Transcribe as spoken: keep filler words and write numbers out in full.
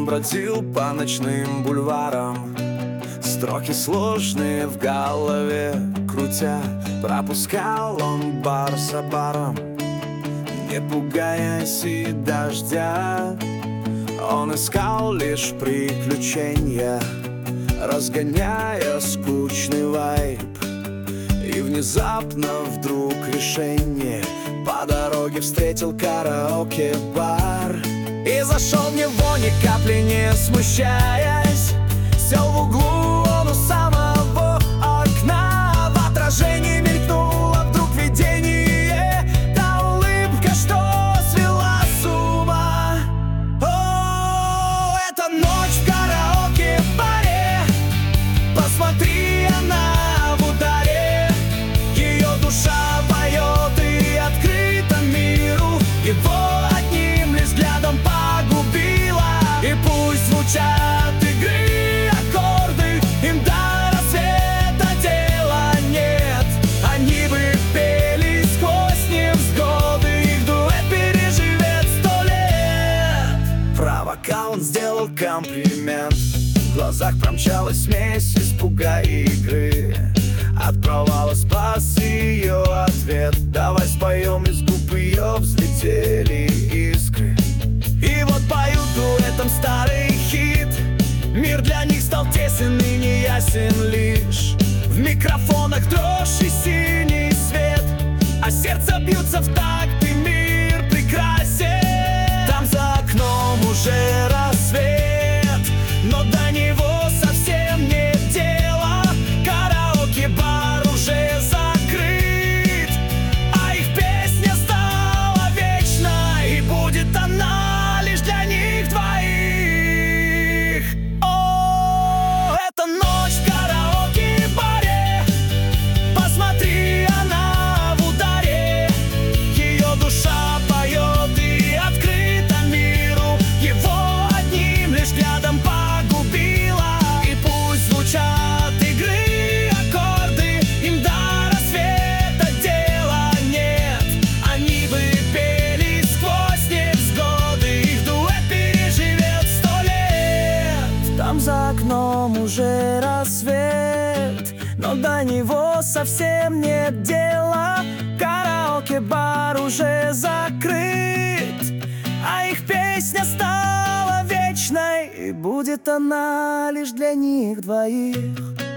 бродил по ночным бульварам, строки сложные в голове крутя. Пропускал он бар за баром, не пугаясь и дождя. Он искал лишь приключения, разгоняя скучный вайб. И внезапно вдруг решение: по дороге встретил караоке-бар. И зашел в него, ни капли не смущаясь. Сел в углу он у самого окна. В отражении мелькнуло вдруг видение, та улыбка, что свела с ума. О, это ночь в караоке-баре. Посмотри, она в ударе. Ее душа поет и открыта миру. Его одним лишь взглядом погубила. И пусть звучат игры, аккорды, им до рассвета дела нет. Они бы пели сквозь невзгоды, их дуэт переживет сто лет. Про вокал он сделал комплимент, в глазах промчалась смесь испуга и игры. От провала спас ее ответ: давай споем. Из губ ее взлетели искры. И вот поют дуэтом старый хит. Мир для них стал тесен и неясен лишь. В микрофонах дрожь и синий свет, а сердце бьются в такт, и мир прекрасен. Там за окном уже рассвет, но до него совсем нет дела. Караоке-бар уже закрыт, а их песня стала вечной, и будет она лишь для них двоих. О, это ночь в караоке-баре. Посмотри, она в ударе. Ее душа поет и открыта миру. Его одним лишь взглядом погубила. И пусть звучат игры, аккорды, им до рассвета дела нет. Они бы пели сквозь невзгоды, их дуэт переживет сто лет. Там за окном уже рассвет, но до него совсем нет дела. Караоке-бар уже закрыт, а их песня стала вечной, и будет она лишь для них двоих.